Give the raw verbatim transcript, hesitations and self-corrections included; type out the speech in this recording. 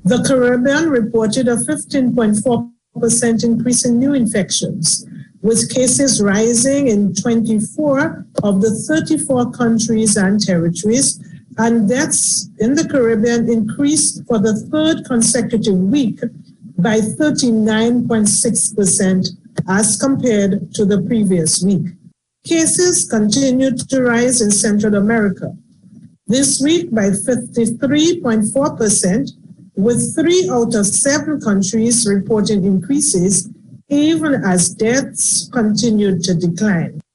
The Caribbean reported a fifteen point four percent increase in new infections, with cases rising in twenty-four of the thirty-four countries and territories, and deaths in the Caribbean increased for the third consecutive week by thirty-nine point six percent as compared to the previous week. Cases continued to rise in Central America, this week by fifty-three point four percent, with three out of seven countries reporting increases, even as deaths continued to decline.